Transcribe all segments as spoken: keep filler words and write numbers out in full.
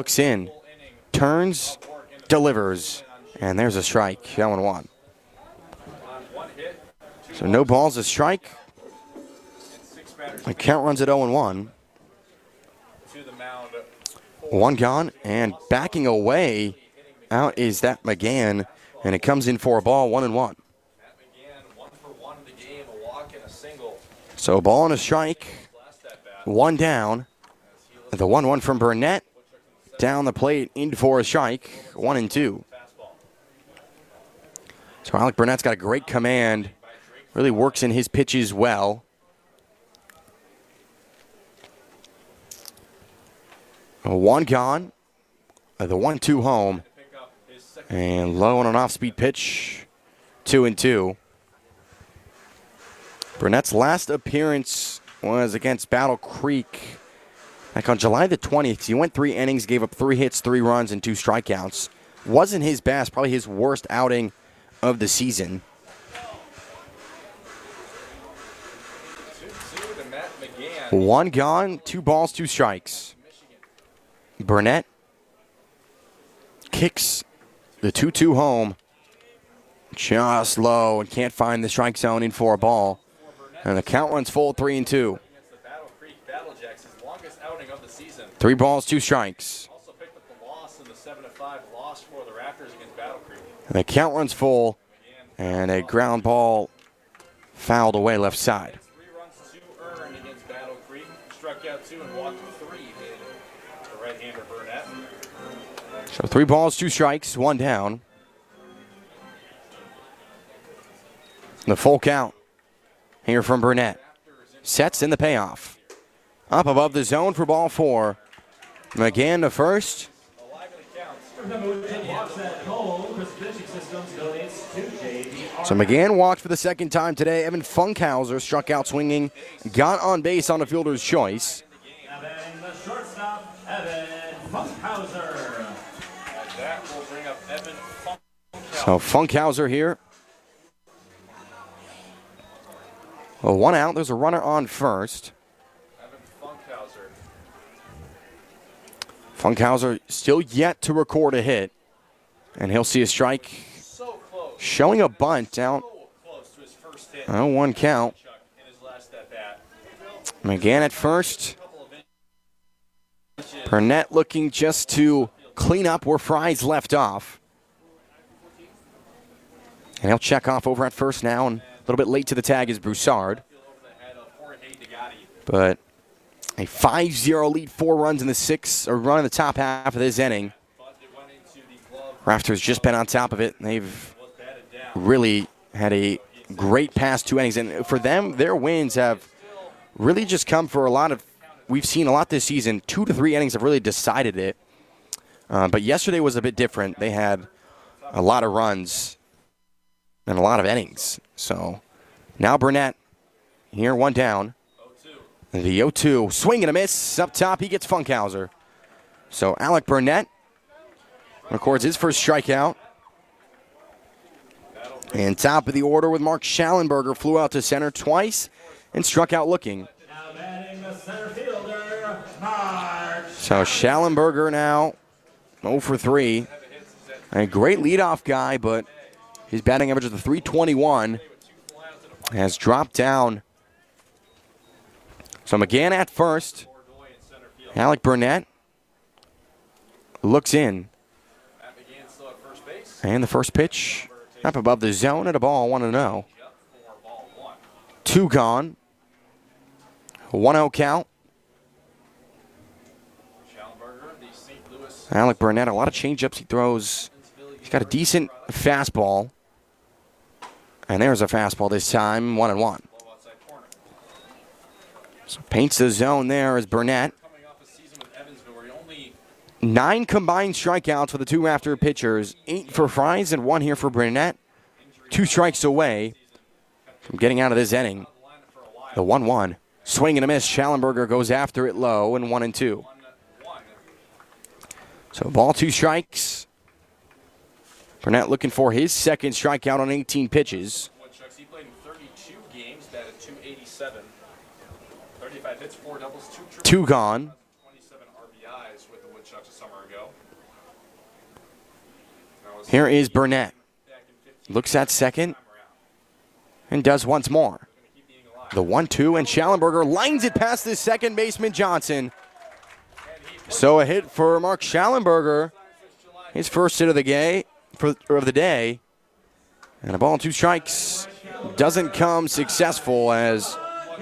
looks in, turns, delivers, and there's a strike. That one one. So no balls, a strike. The count runs at oh and one. One gone, and backing away out is that McGann, and it comes in for a ball, one and one. So a ball and a strike, one down. The one one from Burnett, down the plate, in for a strike, one and two. So Alec Burnett's got a great command, really works in his pitches well. One gone, the one two home, and low on an off-speed pitch, two and two. Burnett's last appearance was against Battle Creek back on July the twentieth. He went three innings, gave up three hits, three runs, and two strikeouts. Wasn't his best, probably his worst outing of the season. One gone, two balls, two strikes. Burnett kicks the two two home just low and can't find the strike zone, in for a ball. And the count runs full, three and two. Three balls, two strikes. And the count runs full, and a ground ball fouled away left side. So three balls, two strikes, one down. The full count here from Burnett. Sets in the payoff. Up above the zone for ball four. McGann to first. So McGann walked for the second time today. Evan Funkhauser struck out swinging, got on base on a fielder's choice. The shortstop, Evan Funkhauser. That will bring up Evan Funkhauser. So Funkhauser here. Well, one out. There's a runner on first. Evan Funkhauser. Funkhauser still yet to record a hit. And he'll see a strike. So close. Showing a bunt out. So close to his first hit. Oh, one count. In his last at bat. McGann at first. Burnett looking just to clean up where Fry's left off. And he'll check off over at first now. And a little bit late to the tag is Broussard. But a five zero lead, four runs in the sixth, or run in the top half of this inning. Raptors just been on top of it. They've really had a great past two innings. And for them, their wins have really just come for a lot of, we've seen a lot this season. Two to three innings have really decided it. Uh, but yesterday was a bit different. They had a lot of runs and a lot of innings. So now Burnett here, one down. The oh two, swing and a miss. Up top, he gets Funkhauser. So Alec Burnett records his first strikeout. And top of the order with Mark Schallenberger, flew out to center twice and struck out looking. So Schallenberger now oh for three. A great leadoff guy, but his batting average of the three twenty-one has dropped down. So McGann at first. Alec Burnett looks in. And the first pitch up above the zone at a ball, one and oh. Two gone. one oh count. Alec Burnett, a lot of changeups he throws. He's got a decent fastball. And there's a fastball this time, one and one. So paints the zone there as Burnett. Nine combined strikeouts for the two Raptor pitchers. Eight for Fries and one here for Burnett. Two strikes away from getting out of this inning. The one one. Swing and a miss. Schallenberger goes after it low, and one and two. So ball, two strikes. Burnett looking for his second strikeout on eighteen pitches. He played in thirty-two games, batted two eighty-seven. thirty-five hits, four doubles, two triples. Two gone. twenty-seven R B eyes with the Woodchucks a summer ago. That was Here is Burnett. back in fifteen. Looks at second and does once more. Keep being alive. The one two, and Schallenberger lines it past the second baseman Johnson. So a hit for Mark Schallenberger. His first hit of the day, for, of the day. And a ball and two strikes doesn't come successful as,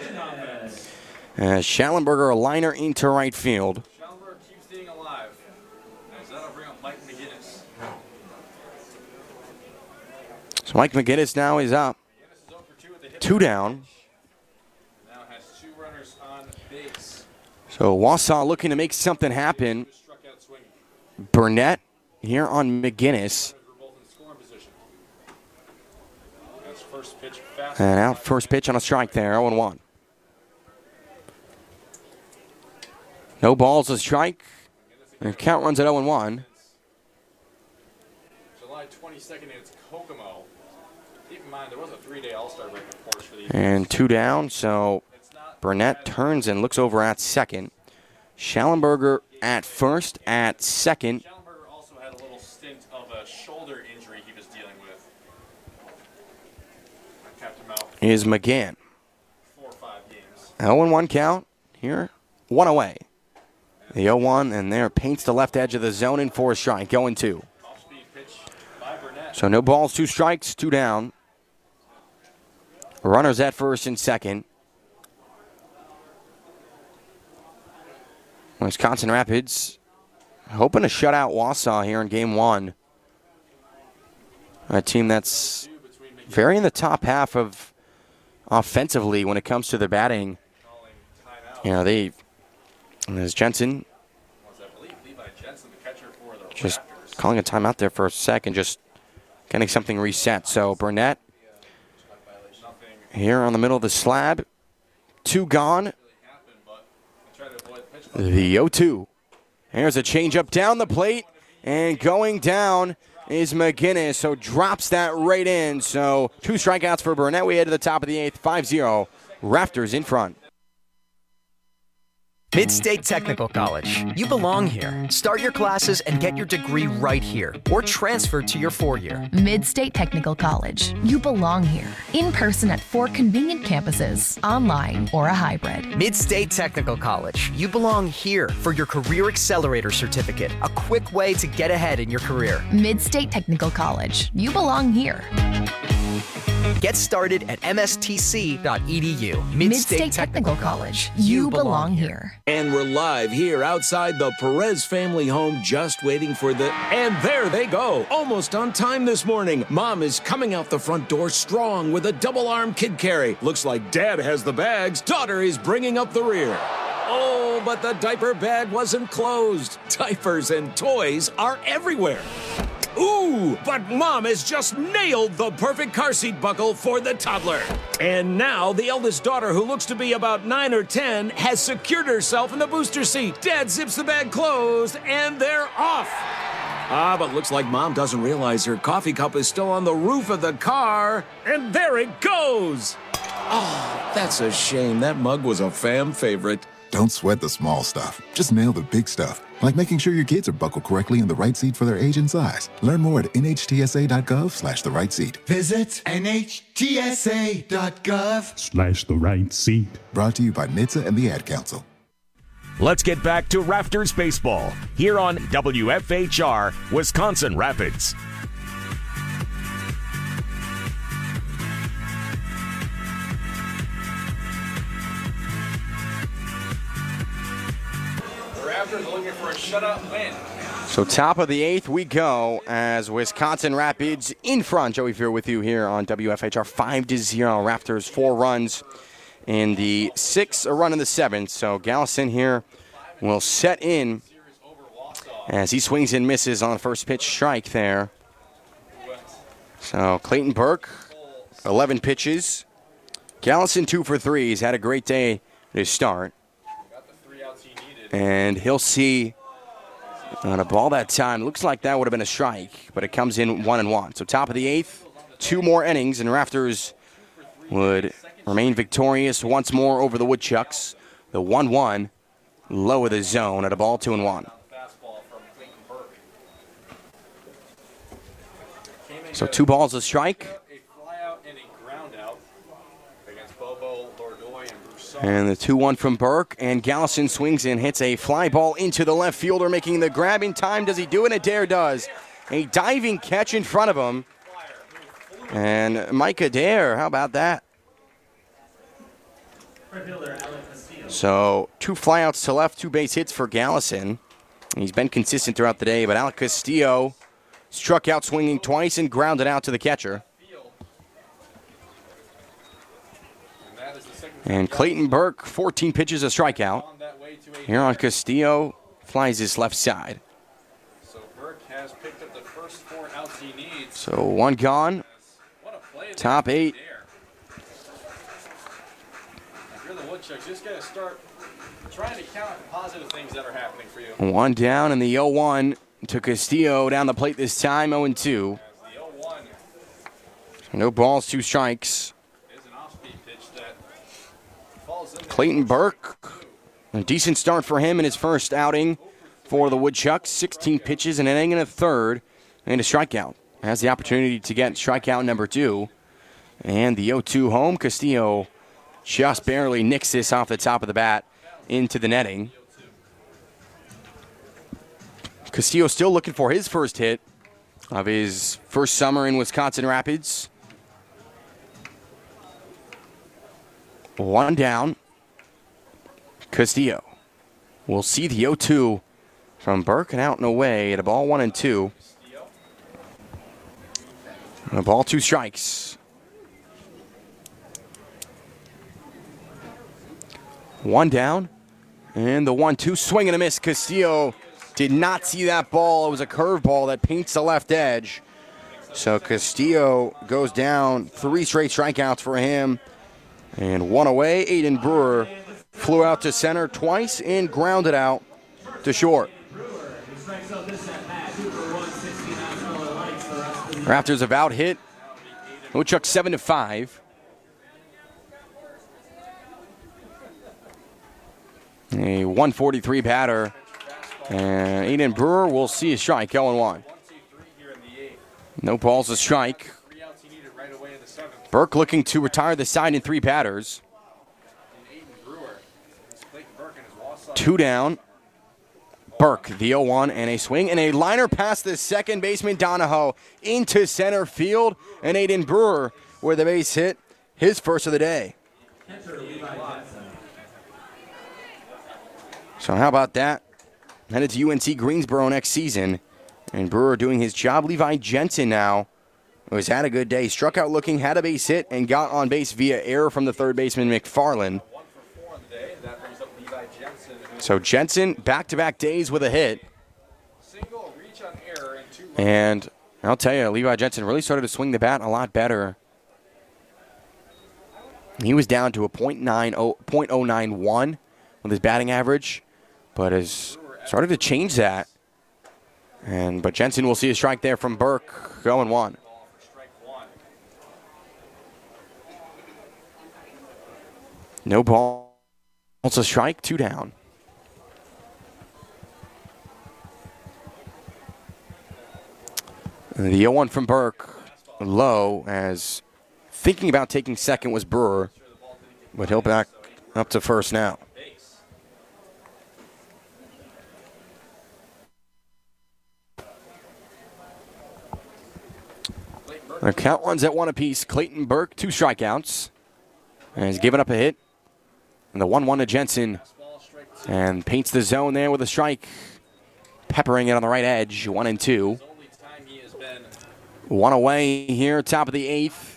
as Schallenberger a liner into right field. Schallenberger keeps being alive. As that'll bring up Mike McGinnis. So Mike McGinnis now is up. McGinnis is oh for two with the hit. Two down. Now has two runners on base. So Wausau looking to make something happen. Just struck out swinging. Burnett here on McGinnis. We're both in scoring position. That's first pitch fast. And out first pitch on a strike there, oh one. No balls, a strike. And count runs at oh one. July twenty-second, it's Kokomo. Keep in mind, there was a three-day All-Star break, of course, for these. And two down, so It's not Burnett turns and looks over at second. Schallenberger at first, at second. Schallenberger also had a little stint of a shoulder injury he was dealing with. I kept him out Is McGann. four or five games. oh one count here, one away. The oh one, and there paints the left edge of the zone in for a strike, going two. Off-speed pitch by Burnett. So no balls, two strikes, two down. Runners at first and second. Wisconsin Rapids hoping to shut out Wausau here in game one. A team that's Two between McGinnis very in the top half of offensively when it comes to their batting. calling timeout. You know, they, as Jensen Was, I believe, Levi Jensen, the catcher for the just Raptors. calling a timeout there for a second, just getting something reset. So Burnett Nothing here on the middle of the slab. Two gone. really happened, but I tried to avoid the pitch. The oh two. Here's a changeup down the plate, and going down is McGinnis, so drops that right in. So two strikeouts for Burnett. We head to the top of the eighth, five zero. Raptors in front. Mid-State Technical College. You belong here. Start your classes and get your degree right here, or transfer to your four-year. Mid-State Technical College. You belong here. In person at four convenient campuses, online or a hybrid. Mid-State Technical College. You belong here for your Career Accelerator Certificate, a quick way to get ahead in your career. Mid-State Technical College. You belong here. Get started at m s t c dot e d u. Mid-State Technical College. You belong here. And we're live here outside the Perez family home, just waiting for the... And there they go, almost on time this morning. Mom is coming out the front door strong with a double-arm kid carry. Looks like Dad has the bags. Daughter is bringing up the rear. Oh, but the diaper bag wasn't closed. Diapers and toys are everywhere. Ooh, but Mom has just nailed the perfect car seat buckle for the toddler. And now the eldest daughter, who looks to be about nine or ten, has secured herself in the booster seat. Dad zips the bag closed, and they're off. Ah, but looks like Mom doesn't realize her coffee cup is still on the roof of the car. And there it goes. Oh, that's a shame. That mug was a fam favorite. Don't sweat the small stuff. Just nail the big stuff, like making sure your kids are buckled correctly in the right seat for their age and size. Learn more at n h t s a dot gov slash the right seat. Visit n h t s a dot gov slash the right seat. Brought to you by N H T S A and the Ad Council. Let's get back to Raptors baseball here on W F H R Wisconsin Rapids. Raptors looking for a shutout win. So top of the eighth we go as Wisconsin Rapids in front. Joey Fear with you here on W F H R. five to zero. Raptors four runs in the sixth, a run in the seventh. So Gallison here will set in as he swings and misses on the first pitch strike there. So Clayton Burke, eleven pitches. Gallison two for three. He's had a great day to start. Got the three outs he needed. And he'll see on a ball that time. Looks like that would have been a strike, but it comes in one and one. So top of the eighth, two more innings, and Raptors would remain victorious once more over the Woodchucks. The one one low of the zone at a ball two and one. Fastball from Clayton Burke. Came in So good. two balls a strike. A fly out and a ground out against Bobo, Lordoy, and Broussard. And the two one from Burke. And Gallison swings and hits a fly ball into the left fielder, making the grab in time. Does he do it? Adair does. A diving catch in front of him. And Mike Adair, how about that? So two flyouts to left, two base hits for Gallison. He's been consistent throughout the day, but Alec Castillo struck out swinging twice and grounded out to the catcher. And Clayton Burke, fourteen pitches, a strikeout. Here on Castillo, flies his left side. So Burke has picked up the first four outs he needs. So one gone. What a play Top there. eight. If you're the Woodchucks, you just got to start trying to count the positive things that are happening for you. One down in the oh one to Castillo down the plate this time, oh and two. As the oh one No balls, two strikes. is an off-speed pitch that falls in there. Clayton Burke, a decent start for him in his first outing for the Woodchucks. sixteen pitches, an inning and a third, and a strikeout. Has the opportunity to get strikeout number two. And the oh two home, Castillo just barely nicks this off the top of the bat into the netting. Castillo still looking for his first hit of his first summer in Wisconsin Rapids. One down. Castillo will see the oh two from Burke and out and away at a ball one and two. And a ball, two strikes. One down. And the one two swing and a miss. Castillo did not see that ball. It was a curveball that paints the left edge. So Castillo goes down. Three straight strikeouts for him. And one away. Aiden Brewer flew out to center twice and grounded out to short. Raptors have out hit Woodchuck seven to five. A one forty-three batter. And Aiden Brewer will see a strike, oh and one. No balls, a strike. Burke looking to retire the side in three batters. Two down. Burke, the oh one, and a swing, and a liner past the second baseman, Donahoe, into center field, and Aiden Brewer with the base hit, his first of the day. So how about that? Headed to U N C Greensboro next season, and Brewer doing his job. Levi Jensen now has had a good day. Struck out looking, had a base hit, and got on base via error from the third baseman, McFarland. So Jensen, back-to-back days with a hit. And I'll tell you, Levi Jensen really started to swing the bat a lot better. He was down to a point oh nine one with his batting average, but has started to change that. And but Jensen will see a strike there from Burke, going one. No ball. It's a strike, two down. The oh one from Burke, low, as thinking about taking second was Brewer, but he'll back up to first now. The count runs at one apiece. Clayton Burke, two strikeouts, and he's given up a hit. And the one one to Jensen, and paints the zone there with a strike, peppering it on the right edge, one and two. One away here, top of the eighth.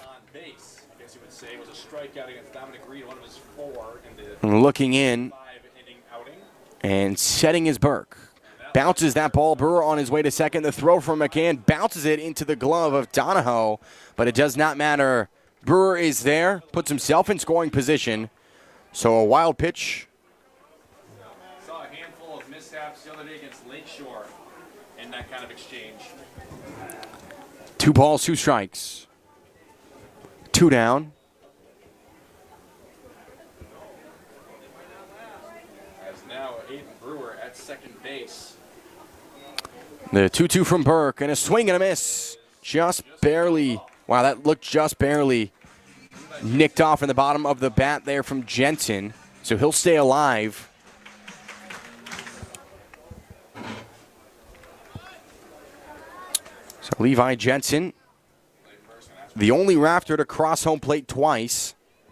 Looking in and setting his Burke. Bounces that ball. Brewer on his way to second. The throw from McCann bounces it into the glove of Donahoe, but it does not matter. Brewer is there, puts himself in scoring position. So a wild pitch. Saw a handful of mishaps the other day against Lakeshore in that kind of exchange. Two balls, two strikes. Two down. As now Aiden The two two from Burke, and a swing and a miss. Just barely. Wow, that looked just barely nicked off in the bottom of the bat there from Jensen. So he'll stay alive. So Levi Jensen, the only Rafter to cross home plate twice.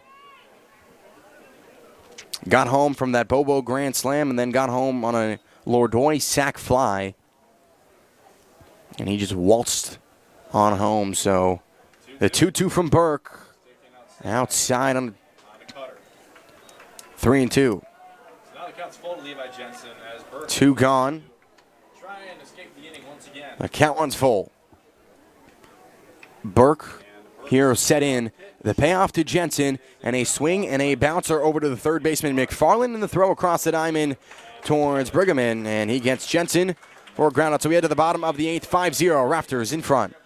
Got home from that Bobo grand slam and then got home on a Lourdois sac fly. And he just waltzed on home. So the two two from Burke. Outside on three and two. So now the count's full to Levi Jensen as Burke. Two gone. Try and escape the inning once again. The count one's full. Burke here set in. The payoff to Jensen and a swing and a bouncer over to the third baseman McFarland and the throw across the diamond towards Briggerman, and he gets Jensen for a ground out. So we head to the bottom of the eighth, five zero. Rafters in front.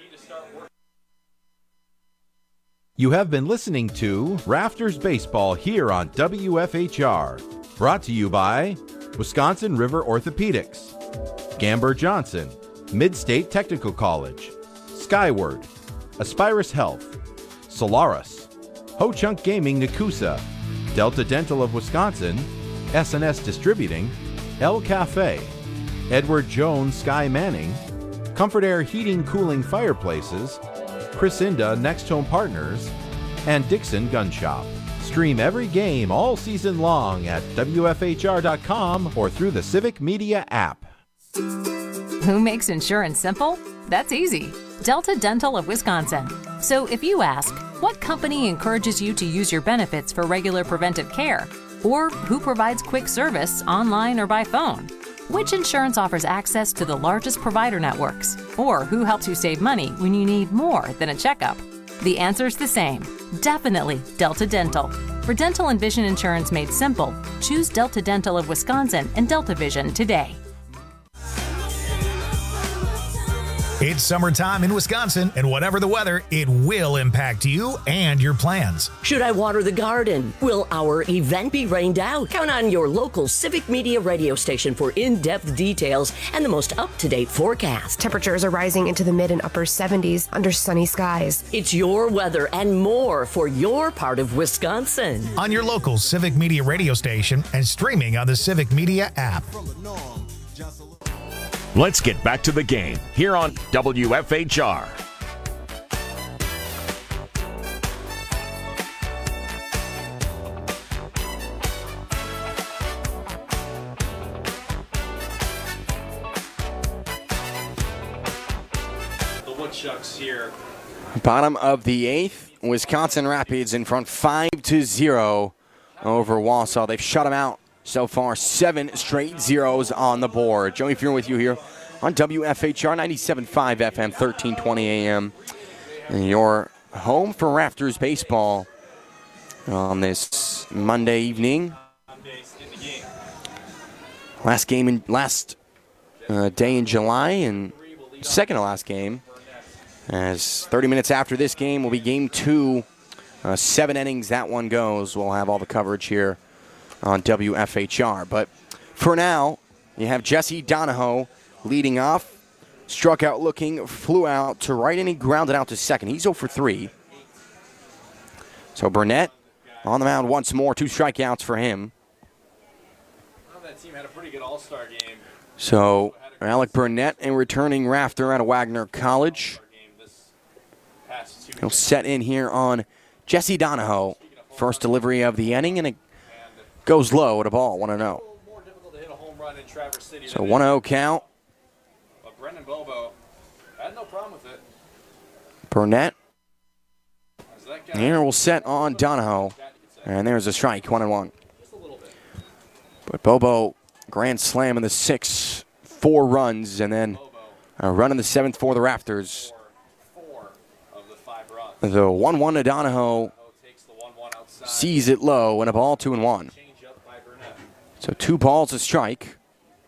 You have been listening to Rafters Baseball here on W F H R. Brought to you by Wisconsin River Orthopedics, Gamber Johnson, Mid-State Technical College, Skyward, Aspirus Health, Solaris, Ho-Chunk Gaming Nakusa, Delta Dental of Wisconsin, S and S Distributing, El Cafe, Edward Jones Sky Manning, Comfort Air Heating Cooling Fireplaces, Chrisinda Next Home Partners, and Dixon Gun Shop. Stream every game all season long at W F H R dot com or through the Civic Media app. Who makes insurance simple? That's easy. Delta Dental of Wisconsin. So if you ask, what company encourages you to use your benefits for regular preventive care? Or who provides quick service online or by phone? Which insurance offers access to the largest provider networks? Or who helps you save money when you need more than a checkup? The answer's the same. Definitely Delta Dental. For dental and vision insurance made simple, choose Delta Dental of Wisconsin and Delta Vision today. It's summertime in Wisconsin, and whatever the weather, it will impact you and your plans. Should I water the garden? Will our event be rained out? Count on your local Civic Media radio station for in-depth details and the most up-to-date forecast. Temperatures are rising into the mid and upper seventies under sunny skies. It's your weather and more for your part of Wisconsin. On your local Civic Media radio station and streaming on the Civic Media app. Let's get back to the game here on W F H R. The Woodchucks here. Bottom of the eighth, Wisconsin Rapids in front five to zero over Wausau. They've shut them out so far, seven straight zeros on the board. Joey Fear with you here on W F H R ninety-seven point five F M, thirteen twenty A M. And your home for Rafters baseball on this Monday evening. Last game in last uh, day in July and second to last game. As thirty minutes after this game will be game two. Uh, seven innings, that one goes. We'll have all the coverage here on W F H R. But for now, you have Jesse Donahoe leading off. Struck out looking, flew out to right, and he grounded out to second. He's oh for three. So Burnett on the mound once more. Two strikeouts for him. Well, that team had a pretty good all-star game. So Alec Burnett, a returning Rafter out of Wagner College. He'll set in here on Jesse Donahoe. First delivery of the inning, and it goes low at a ball, one oh. So one oh count. But Brendan Bobo had no problem with it. Burnett. Here will set on Donahoe. And there's a strike, one and one. But Bobo, grand slam in the sixth, four runs, and then a run in the seventh for the Rafters. The one one to Donahoe sees it low, and a ball, two and one. So two balls, a strike.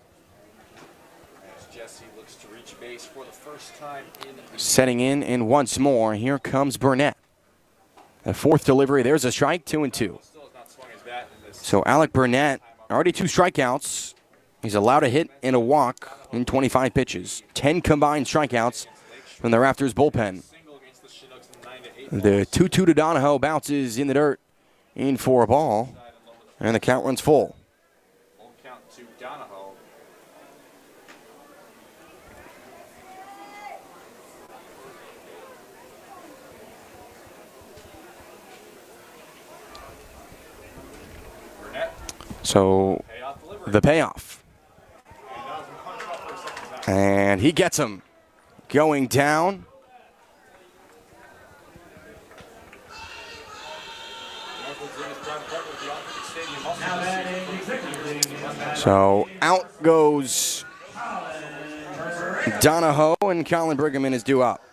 Setting in, and once more, here comes Burnett. The fourth delivery, there's a strike, two and two. So Alec Burnett, already two strikeouts He's allowed a hit and a walk in twenty-five pitches. ten combined strikeouts from the Raptors bullpen. The two two to Donahoe bounces in the dirt in for a ball, and the count runs full. Full count to Donahoe. So the payoff. And he gets him going down. So out goes Donahoe, and Colin Briggerman is due up.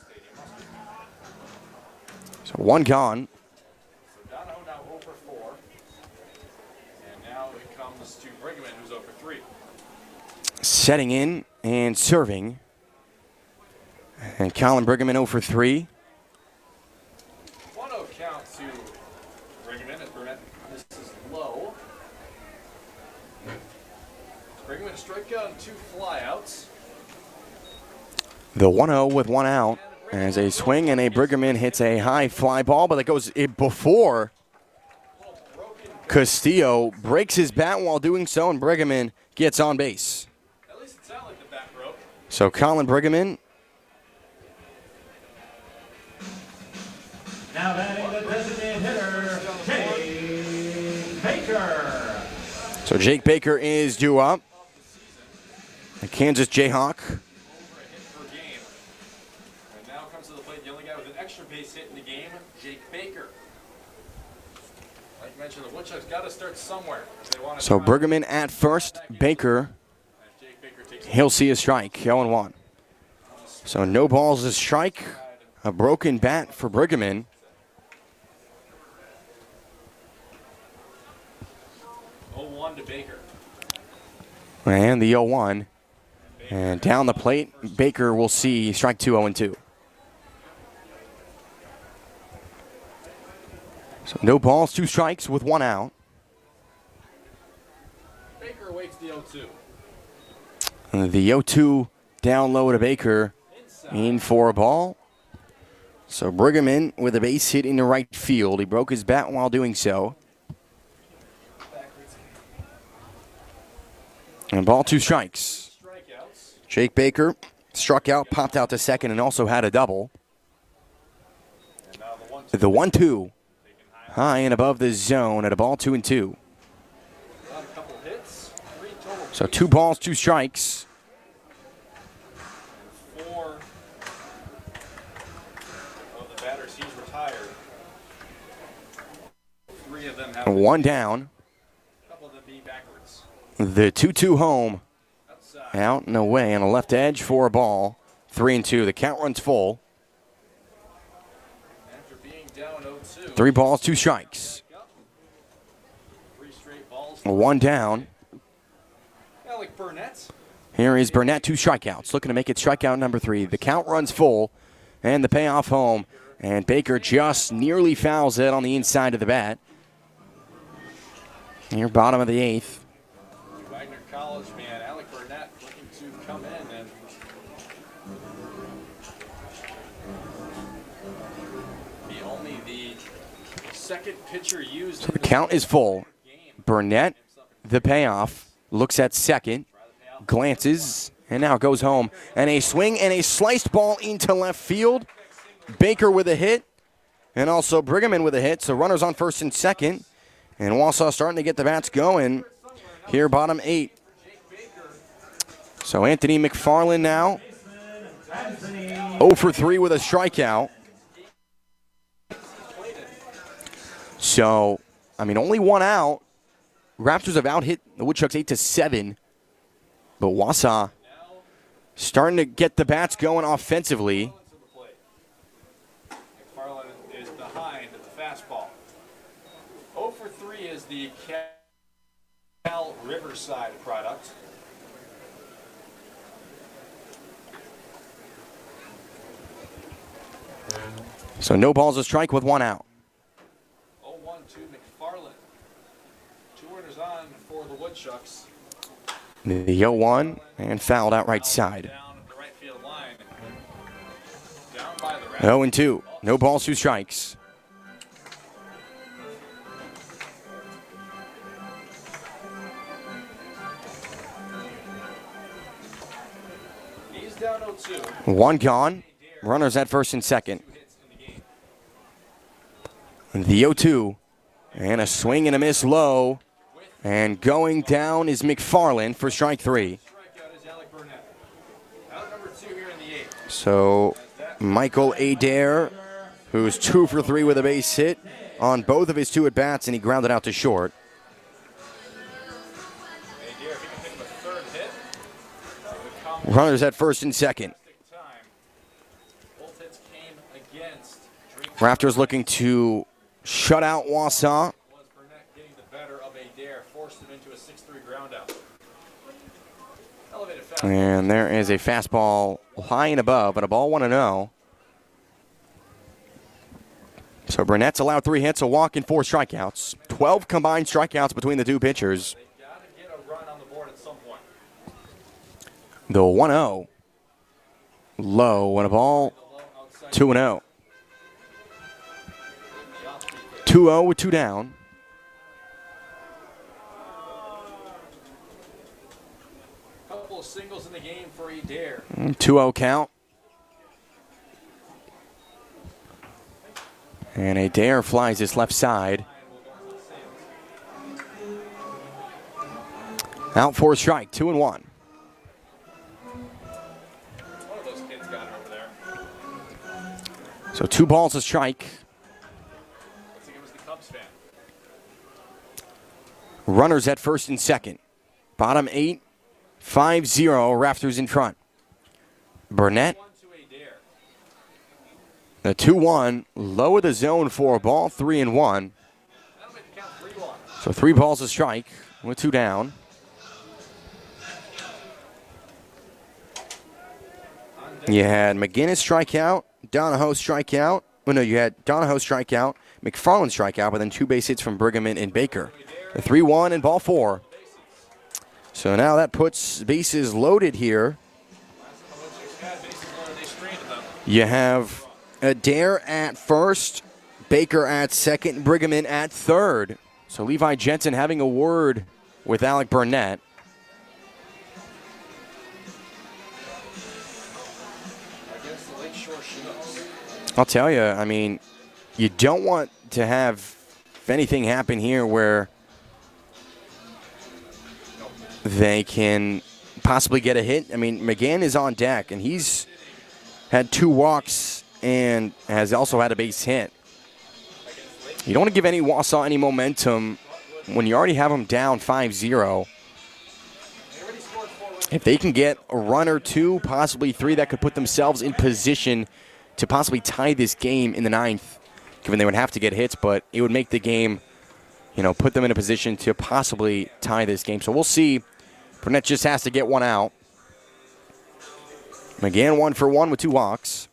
So one gone. Donahoe now oh for four. And now it comes to Briggerman, who's oh for three. Setting in and serving. And Colin Briggerman oh for three. one oh count to Briggerman as Burnett misses low. Briggerman a strikeout and two flyouts. The one oh with one out as a swing, and a Briggerman hits a high fly ball, but that goes it before Castillo breaks his bat while doing so, and Briggerman gets on base. At least it sounded like the bat broke. So Colin Briggerman. Now batting the designated hitter, Jake Baker. So Jake Baker is due up. The Kansas Jayhawk. And now comes to the plate the only guy with an extra base hit in the game, Jake Baker. Like I mentioned, the Woodchucks got to start somewhere. If they want to So Briggerman at first, Baker. He'll see a strike, oh and one. So no balls a strike. A broken bat for Briggerman. oh one to Baker. And the oh one. And down the plate, Baker will see strike two, oh and two. So no balls, two strikes with one out. Baker awaits the oh two. And the oh two down low to Baker. In for a ball. So Briggerman with a base hit into right field. He broke his bat while doing so. And ball, two strikes. Jake Baker struck out, popped out to second, and also had a double. The one two high and above the zone at a ball, two and two. So two balls, two strikes. Four of the batters he's retired. Three of them have One down. a couple of them being backwards. The two two home. Out and away on a left edge for a ball. Three and two. The count runs full. After being down oh two. Three balls, two strikes. Three straight balls. One down. Alec Burnett. Here is Burnett, two strikeouts. Looking to make it strikeout number three. The count runs full. And the payoff home. And Baker just nearly fouls it on the inside of the bat. Here, bottom of the eighth. Wagner College man Alec Burnett looking to come in and be only the second pitcher used. So the count is full. Burnett, the payoff, looks at second, glances, and now goes home. And a swing and a sliced ball into left field. Baker with a hit, and also Briggerman with a hit. So runners on first and second. And Wausau starting to get the bats going here, bottom eight. So Anthony McFarland now oh for three with a strikeout. So, I mean, only one out. Raptors have out hit the Woodchucks eight to seven. But Wausau starting to get the bats going offensively. McFarland is behind at the fastball. oh for three is the Cal Riverside product. So no balls a strike with one out. oh one to McFarland. Two runners on for the Woodchucks. The oh one and fouled out right side. oh and two. No balls, two strikes. He's down oh two. One gone. Runners at first and second. The oh two. And a swing and a miss low. And going down is McFarland for strike three. So Michael Adair, who's two for three with a base hit on both of his two at-bats, and he grounded out to short. Runners at first and second. Raptors looking to shut out Wausau. And there is a fastball high and above, but a ball one and oh. So Burnett's allowed three hits, a walk, and four strikeouts. twelve combined strikeouts between the two pitchers. The one oh. Low and a ball, two and oh. two oh with two down. Couple of singles in the game for Adair. two oh count. And Adair flies his left side. Out for a strike, two and one. One of those kids got it over there. So two balls a strike. Looks like it was the Cubs fan. Runners at first and second. Bottom eight, five zero, Raptors in front. Burnett. The two one, low of the zone for a ball, three and one. So three balls a strike with two down. You had McGinnis strikeout, Donahoe strikeout. Well, no, you had Donahoe strikeout, McFarland strikeout, but then two base hits from Briggerman and Baker. The three one and ball four. So now that puts bases loaded here. You have Adair at first, Baker at second, Briggerman at third. So Levi Jensen having a word with Alec Burnett. I'll tell you, I mean, you don't want to have anything happen here where they can possibly get a hit. I mean, McGann is on deck, and he's had two walks and has also had a base hit. You don't want to give any Wausau any momentum when you already have them down five zero. If they can get a run or two, possibly three, that could put themselves in position to possibly tie this game in the ninth, given they would have to get hits, but it would make the game, you know, put them in a position to possibly tie this game. So we'll see. Burnett just has to get one out. McGann one for one with two walks.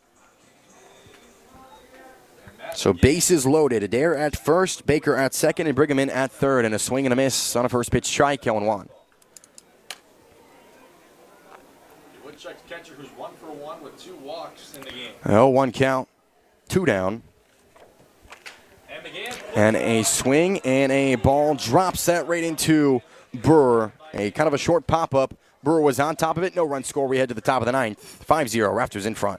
So bases loaded. Adair at first, Baker at second, and Briggerman at third. And a swing and a miss on a first pitch strike, oh and one. Woodchuck's catcher who's one for one with two walks in the game. Oh, one count, two down. And a swing and a ball drops that right into Brewer. A kind of a short pop-up. Brewer was on top of it. No run score. We head to the top of the ninth. five zero, Raptors in front.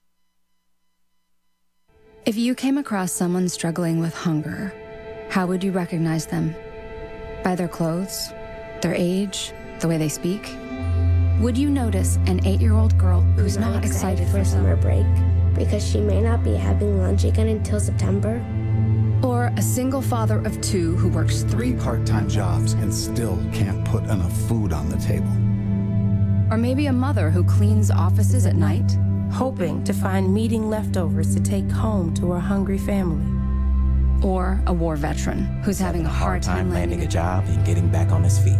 If you came across someone struggling with hunger, how would you recognize them? By their clothes, their age, the way they speak? Would you notice an eight-year-old girl who's not, not excited, excited for summer break because she may not be having lunch again until September? Or a single father of two who works three part-time jobs and still can't put enough food on the table? Or maybe a mother who cleans offices at night, hoping to find meeting leftovers to take home to her hungry family. Or a war veteran who's having a hard time landing a job and getting back on his feet.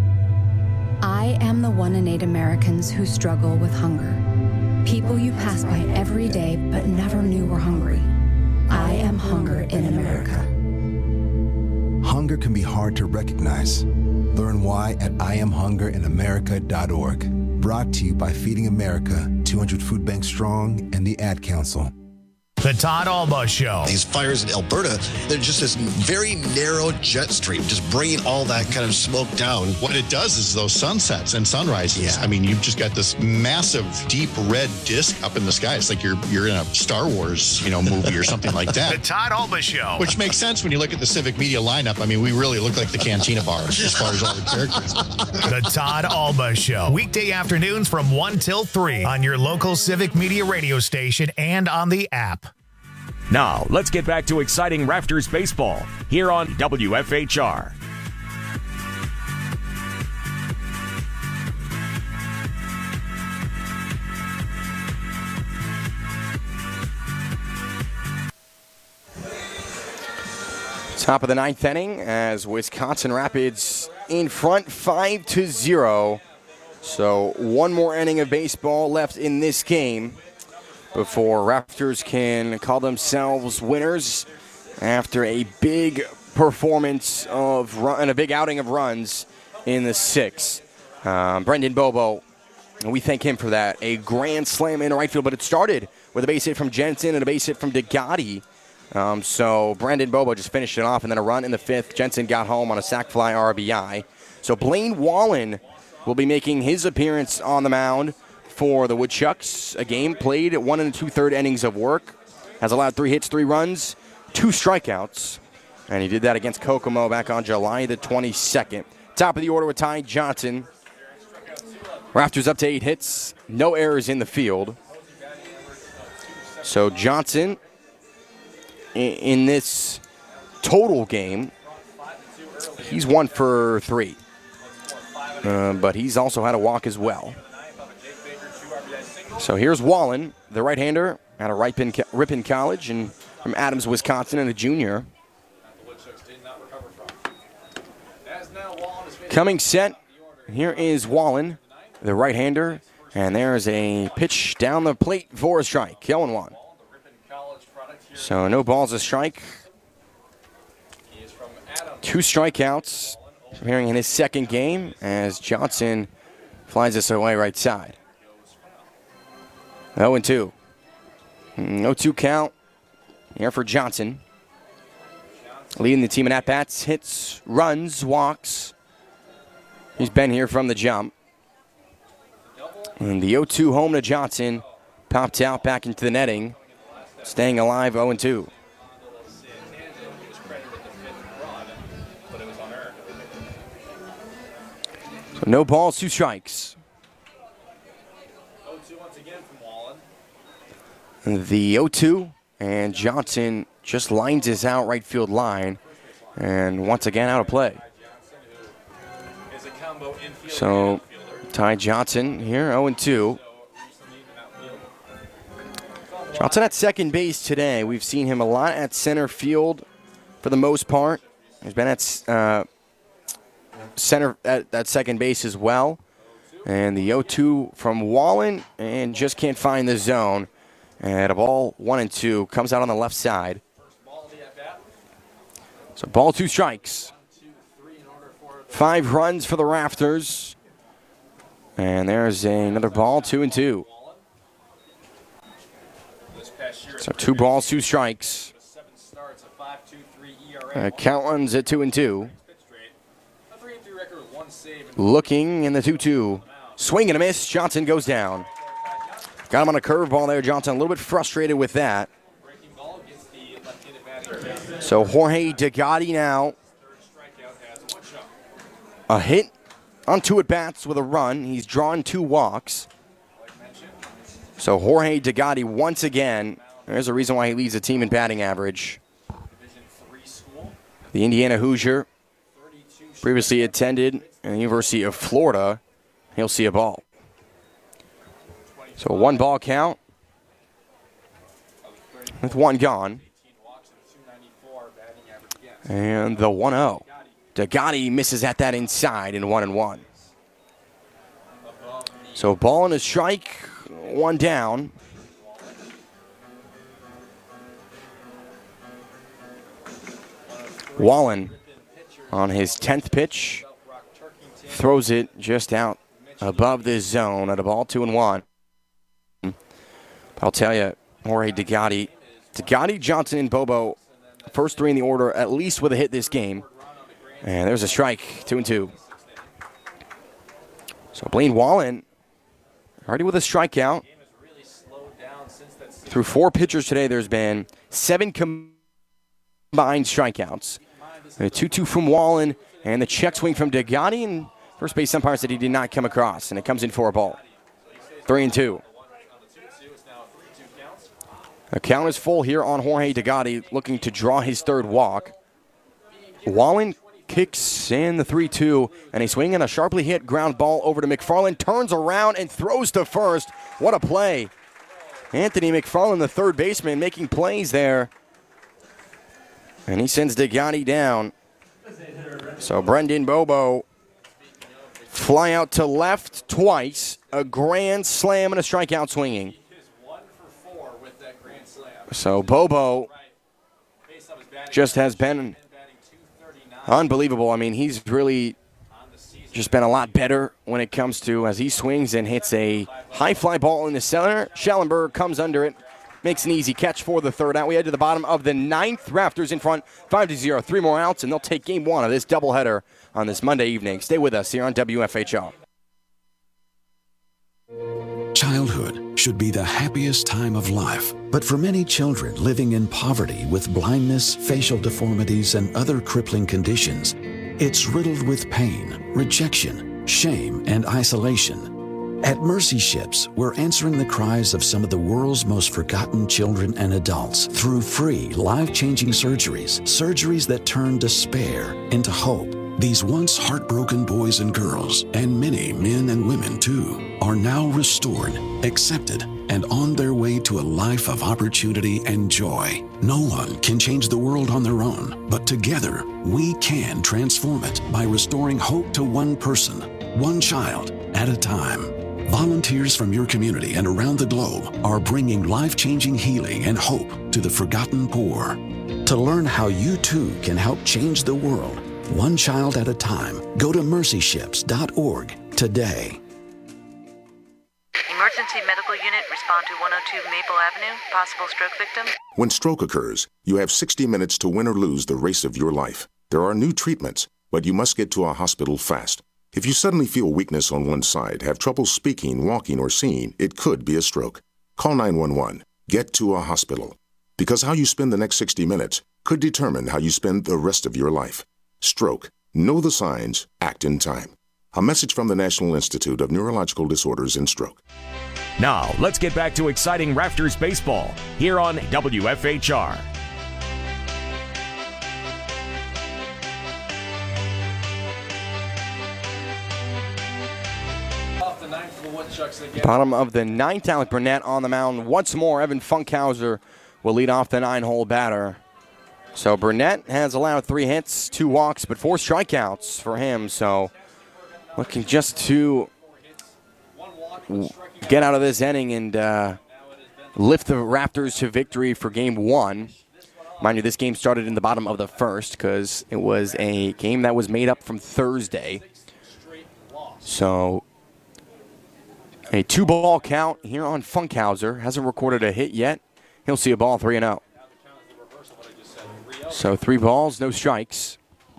I am the one in eight Americans who struggle with hunger. People you pass by every day but never knew were hungry. I am hunger in America. Hunger can be hard to recognize, Learn why at I am hunger in america dot org. Brought to you by Feeding America, two hundred Food Banks Strong, and the Ad Council. The Todd Alba Show. These fires in Alberta, they're just this very narrow jet stream, just bringing all that kind of smoke down. What it does is those sunsets and sunrises. Yeah. I mean, you've just got this massive, deep red disc up in the sky. It's like you're you're in a Star Wars, you know, movie or something like that. The Todd Alba Show. Which makes sense when you look at the Civic Media lineup. I mean, we really look like the Cantina Bar as far as all the characters. The Todd Alba Show. Weekday afternoons from one till three on your local Civic Media radio station and on the app. Now, let's get back to exciting Raptors baseball here on W F H R. Top of the ninth inning as Wisconsin Rapids in front five to zero. So one more inning of baseball left in this game before Raptors can call themselves winners after a big performance of run, and a big outing of runs in the sixth. Um, Brendan Bobo, and we thank him for that. A grand slam in right field, but it started with a base hit from Jensen and a base hit from DeGotti. Um, so Brendan Bobo just finished it off, and then a run in the fifth. Jensen got home on a sac fly R B I. So Blaine Wallen will be making his appearance on the mound for the Woodchucks. A game played at one and two-third innings of work. Has allowed three hits, three runs, two strikeouts. And he did that against Kokomo back on July the twenty-second. Top of the order with Ty Johnson. Raptors up to eight hits. No errors in the field. So Johnson, in this total game, he's one for three. Uh, but he's also had a walk as well. So here's Wallen, the right-hander out of Ripon, Ripon College and from Adams, Wisconsin, and a junior. Coming set, here is Wallen, the right-hander, and there's a pitch down the plate for a strike. oh and one. So no balls, a strike. Two strikeouts appearing in his second game as Johnson flies this away right side. oh and two. oh two count here for Johnson. Leading the team in at-bats, hits, runs, walks. He's been here from the jump. And the oh two home to Johnson popped out back into the netting. Staying alive, oh and two. So no balls, two strikes. The oh two, and Johnson just lines his out right field line, and once again out of play. So Ty Johnson here, oh and two. Johnson at second base today. We've seen him a lot at center field for the most part. He's been at uh, center at, at second base as well. And the oh two from Wallen, and just can't find the zone. And a ball one and two comes out on the left side. So ball two strikes. Five runs for the Raptors. And there's another ball, two and two. So two balls, two strikes. Uh, count runs at two and two. Looking in the two two. Swing and a miss. Johnson goes down. Got him on a curveball there, Johnson. A little bit frustrated with that. So Jorge DeGotti now. A hit on two at-bats with a run. He's drawn two walks. So Jorge DeGotti once again. There's a reason why he leads the team in batting average. The Indiana Hoosier previously attended the University of Florida. He'll see a ball. So one ball count with one gone. And the one oh. DeGotti misses at that inside in one and one. So ball and a strike, one down. Wallen on his tenth pitch. throws it just out above this zone at a ball two and one. I'll tell you, Jorge DeGotti, DeGotti, Johnson, and Bobo, first three in the order, at least with a hit this game. And there's a strike, two and two. So Blaine Wallen already with a strikeout. Through four pitchers today, there's been seven combined strikeouts. A two two from Wallen and the check swing from DeGotti, and first base umpire said he did not come across, and it comes in for a ball. Three and two. The count is full here on Jorge DeGotti, looking to draw his third walk. Wallen kicks in the three two, and a swing and a sharply hit ground ball over to McFarland. Turns around and throws to first. What a play. Anthony McFarland, the third baseman, making plays there. And he sends DeGotti down. So Brendan Bobo fly out to left twice. A grand slam and a strikeout swinging. So Bobo just has been unbelievable. I mean, he's really just been a lot better when it comes to as he swings and hits a high fly ball in the center. Schallenberg comes under it, makes an easy catch for the third out. We head to the bottom of the ninth. Raptors in front, five to zero. Three more outs, and they'll take game one of this doubleheader on this Monday evening. Stay with us here on W F H R. Childhood should be the happiest time of life, but for many children living in poverty with blindness, facial deformities, and other crippling conditions, it's riddled with pain, rejection, shame, and isolation. At Mercy Ships, we're answering the cries of some of the world's most forgotten children and adults through free, life-changing surgeries, surgeries that turn despair into hope. These once heartbroken boys and girls, and many men and women too, are now restored, accepted, and on their way to a life of opportunity and joy. No one can change the world on their own, but together we can transform it by restoring hope to one person, one child at a time. Volunteers from your community and around the globe are bringing life-changing healing and hope to the forgotten poor. To learn how you too can help change the world, one child at a time, go to mercy ships dot org today. Emergency medical unit, respond to one oh two Maple Avenue, possible stroke victim. When stroke occurs, you have sixty minutes to win or lose the race of your life. There are new treatments, but you must get to a hospital fast. If you suddenly feel weakness on one side, have trouble speaking, walking, or seeing, it could be a stroke. Call nine one one. Get to a hospital. Because how you spend the next sixty minutes could determine how you spend the rest of your life. Stroke. Know the signs. Act in time. A message from the National Institute of Neurological Disorders and Stroke. Now, let's get back to exciting Raptors baseball here on W F H R. Bottom of the ninth, Alec Burnett on the mound once more. Evan Funkhauser will lead off the nine-hole batter. So Burnett has allowed three hits, two walks, but four strikeouts for him. So looking just to get out of this inning and uh, lift the Raptors to victory for game one. Mind you, this game started in the bottom of the first because it was a game that was made up from Thursday. So a two-ball count here on Funkhauser. Hasn't recorded a hit yet. He'll see a ball, three and oh. So three balls, no strikes.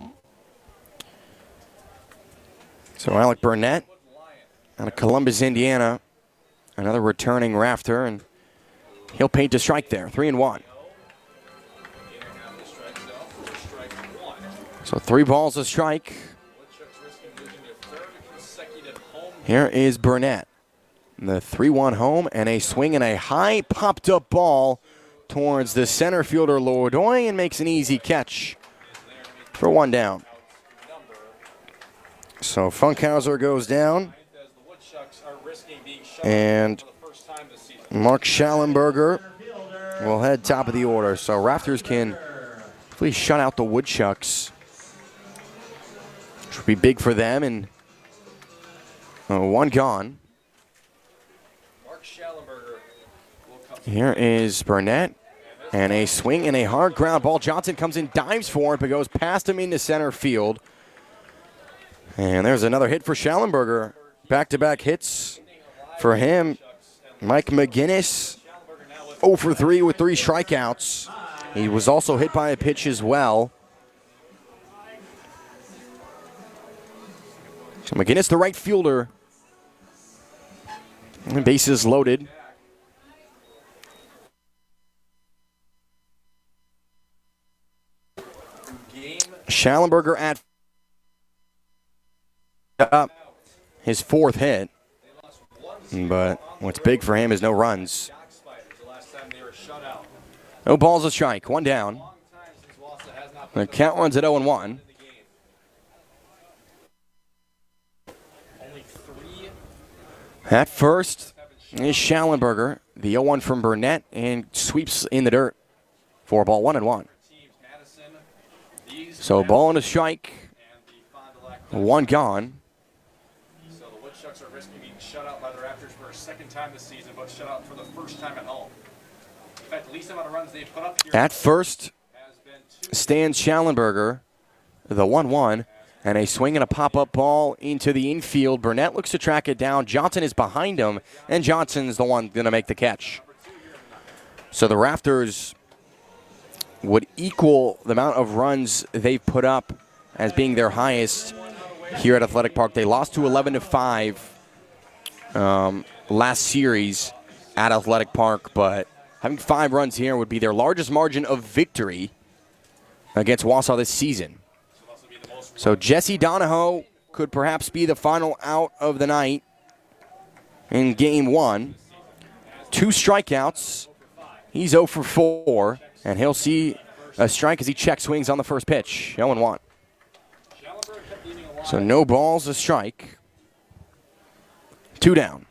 So Alec Burnett out of Columbus, Indiana. Another returning Rafter, and he'll paint a strike there, three and one. So three balls, a strike. Here is Burnett. The three one home, and a swing and a high popped-up ball towards the center fielder Lourdoy, and makes an easy catch for one down. So Funkhauser goes down, and Mark Schallenberger will head top of the order. So Raptors can please shut out the Woodchucks, which would be big for them, and uh, one gone. Here is Burnett. And a swing and a hard ground ball. Johnson comes in, dives for it, but goes past him into center field. And there's another hit for Schallenberger. Back-to-back hits for him. Mike McGinnis, oh for three with three strikeouts. He was also hit by a pitch as well. So McGinnis, the right fielder. And bases loaded. Schallenberger at up his fourth hit. But what's big for him is no runs. No balls, a strike. One down. The count runs at oh and one. At first is Schallenberger. The oh one from Burnett and sweeps in the dirt. Four ball, one and one. So ball and a strike. One gone. So the Woodchucks are risking being shut out by the Raptors for a second time this season, but shut out for the first time at home. In fact, the least amount of runs they've put up here. At first stands Schallenberger, the one one, and a swing and a pop-up ball into the infield. Burnett looks to track it down. Johnson is behind him, and Johnson's the one going to make the catch. So the Raptors would equal the amount of runs they've put up as being their highest here at Athletic Park. They lost to eleven to five um, last series at Athletic Park, but having five runs here would be their largest margin of victory against Wausau this season. So Jesse Donahoe could perhaps be the final out of the night in game one. Two strikeouts. He's oh for four, and he'll see a strike as he check swings on the first pitch. oh and one. So no balls, a strike. Two down.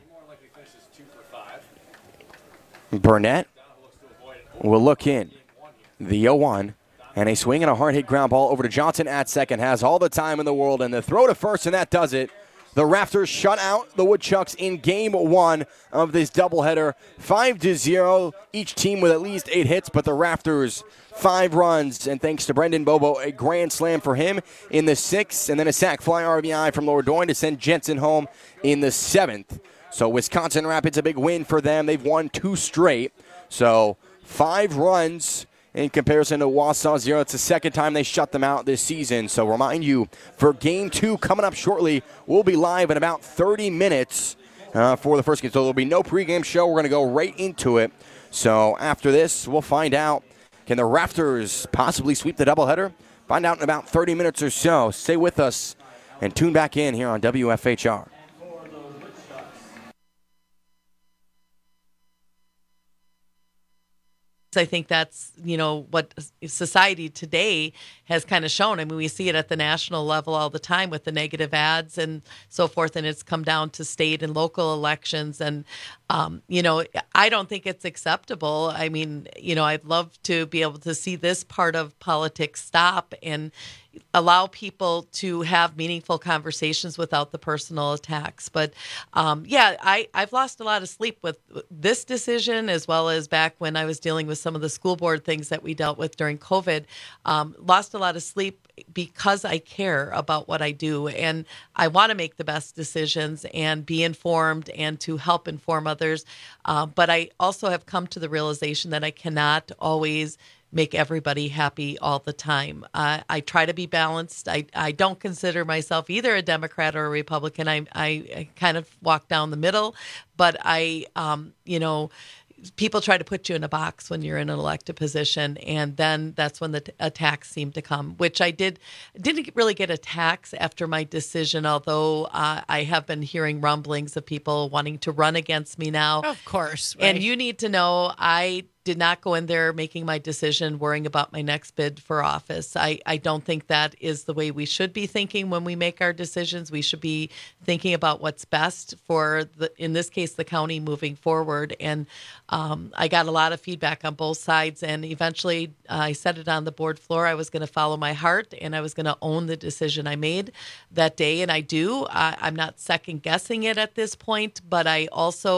Burnett will look in. The oh one. And a swing and a hard hit ground ball over to Johnson at second. Has all the time in the world. And the throw to first, and that does it. The Raptors shut out the Woodchucks in game one of this doubleheader. five to zero. Each team with at least eight hits, but the Raptors, five runs. And thanks to Brendan Bobo, a grand slam for him in the sixth. And then a sac fly R B I from Loredoyne to send Jensen home in the seventh. So Wisconsin Rapids, a big win for them. They've won two straight. So five runs in comparison to Wausau zero. It's the second time they shut them out this season. So remind you, for game two coming up shortly, we'll be live in about thirty minutes uh, for the first game. So there'll be no pregame show. We're going to go right into it. So after this, we'll find out, can the Raptors possibly sweep the doubleheader? Find out in about thirty minutes or so. Stay with us and tune back in here on W F H R. I think that's, you know, what society today has kind of shown. I mean, we see it at the national level all the time with the negative ads and so forth, and it's come down to state and local elections. And, um, you know, I don't think it's acceptable. I mean, you know, I'd love to be able to see this part of politics stop and allow people to have meaningful conversations without the personal attacks. But um, yeah, I, I've lost a lot of sleep with this decision, as well as back when I was dealing with some of the school board things that we dealt with during COVID. Um, lost a lot of sleep because I care about what I do, and I want to make the best decisions and be informed and to help inform others. Uh, but I also have come to the realization that I cannot always make everybody happy all the time. Uh, I try to be balanced. I, I don't consider myself either a Democrat or a Republican. I, I, I kind of walk down the middle, but I, um, you know, people try to put you in a box when you're in an elected position, and then that's when the t- attacks seem to come, which I did, didn't really get attacks after my decision, although uh, I have been hearing rumblings of people wanting to run against me now. Of course. Right? And you need to know, I did not go in there making my decision worrying about my next bid for office. I, I don't think that is the way we should be thinking when we make our decisions. We should be thinking about what's best for, the, in this case, the county moving forward. And um, I got a lot of feedback on both sides. And eventually uh, I said it on the board floor. I was going to follow my heart, and I was going to own the decision I made that day. And I do. I, I'm not second guessing it at this point, but I also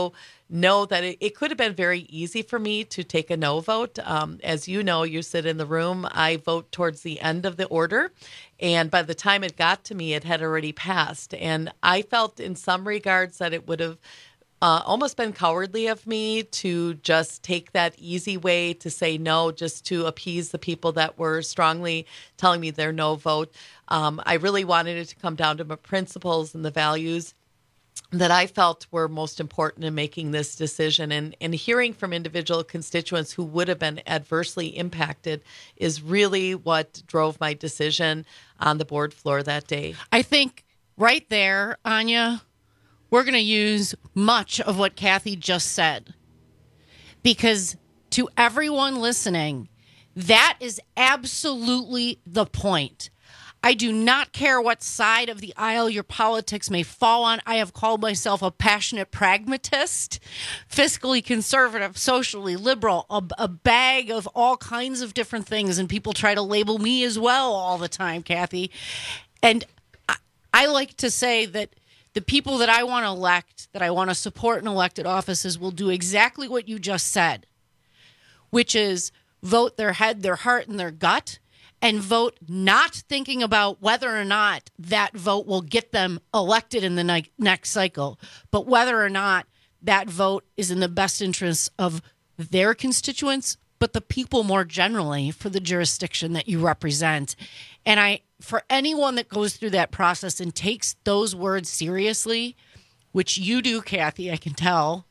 know that it, it could have been very easy for me to take a no vote. Um, as you know, you sit in the room, I vote towards the end of the order. And by the time it got to me, it had already passed. And I felt in some regards that it would have uh, almost been cowardly of me to just take that easy way to say no, just to appease the people that were strongly telling me their no vote. Um, I really wanted it to come down to my principles and the values that I felt were most important in making this decision. And, and hearing from individual constituents who would have been adversely impacted is really what drove my decision on the board floor that day. I think right there, Anya, we're going to use much of what Kathy just said. Because to everyone listening, that is absolutely the point. I do not care what side of the aisle your politics may fall on. I have called myself a passionate pragmatist, fiscally conservative, socially liberal, a, a bag of all kinds of different things. And people try to label me as well all the time, Kathy. And I, I like to say that the people that I want to elect, that I want to support in elected offices will do exactly what you just said, which is vote their head, their heart, and their gut, and vote not thinking about whether or not that vote will get them elected in the ne- next cycle, but whether or not that vote is in the best interest of their constituents, but the people more generally for the jurisdiction that you represent. And I, for anyone that goes through that process and takes those words seriously, which you do, Kathy, I can tell,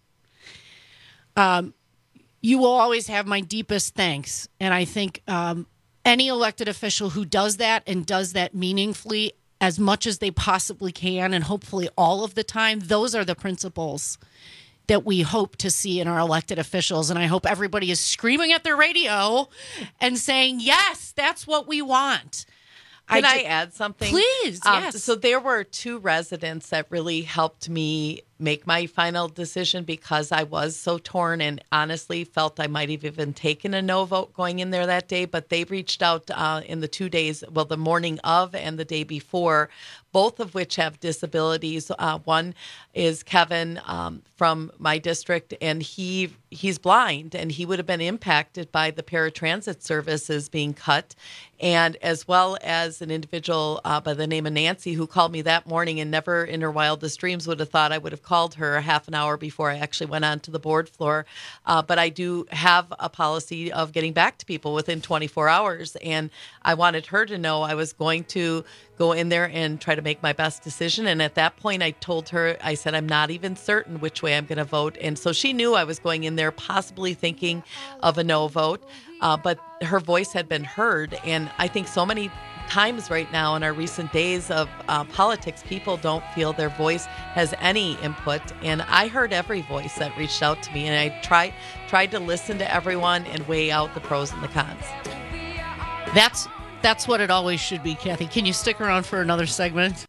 um, you will always have my deepest thanks. And I think um, any elected official who does that and does that meaningfully as much as they possibly can, and hopefully all of the time, those are the principles that we hope to see in our elected officials. And I hope everybody is screaming at their radio and saying, yes, that's what we want. Can I, I, ju- add something? Please, um, yes. So there were two residents that really helped me make my final decision because I was so torn and honestly felt I might have even taken a no vote going in there that day. But they reached out uh, in the two days, well, the morning of and the day before, both of which have disabilities. Uh, one is Kevin um, from my district, and he he's blind, and he would have been impacted by the paratransit services being cut, and as well as an individual uh, by the name of Nancy who called me that morning and never in her wildest dreams would have thought I would have called her a half an hour before I actually went on to the board floor. Uh, but I do have a policy of getting back to people within twenty-four hours, and I wanted her to know I was going to go in there and try to make my best decision. And at that point, I told her, I said, I'm not even certain which way I'm going to vote. And so she knew I was going in there possibly thinking of a no vote, uh, but her voice had been heard. And I think so many times right now in our recent days of uh, politics, people don't feel their voice has any input. And I heard every voice that reached out to me, and I tried tried to listen to everyone and weigh out the pros and the cons. That's That's what it always should be, Kathy. Can you stick around for another segment?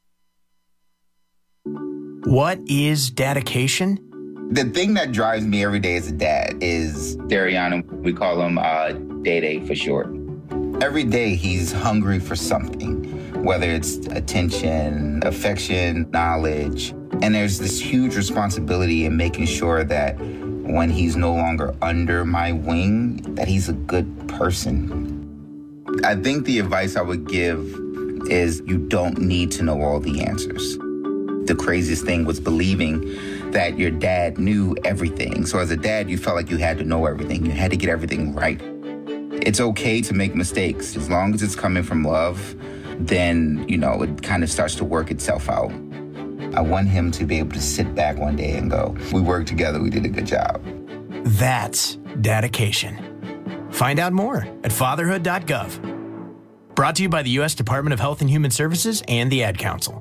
What is dedication? The thing that drives me every day as a dad is Dariana. We call him uh, Day-Day for short. Every day he's hungry for something, whether it's attention, affection, knowledge. And there's this huge responsibility in making sure that when he's no longer under my wing, that he's a good person. I think the advice I would give is you don't need to know all the answers. The craziest thing was believing that your dad knew everything. So as a dad, you felt like you had to know everything. You had to get everything right. It's okay to make mistakes. As long as it's coming from love, then, you know, it kind of starts to work itself out. I want him to be able to sit back one day and go, we worked together, we did a good job. That's dedication. Find out more at fatherhood dot gov. Brought to you by the U S Department of Health and Human Services and the Ad Council.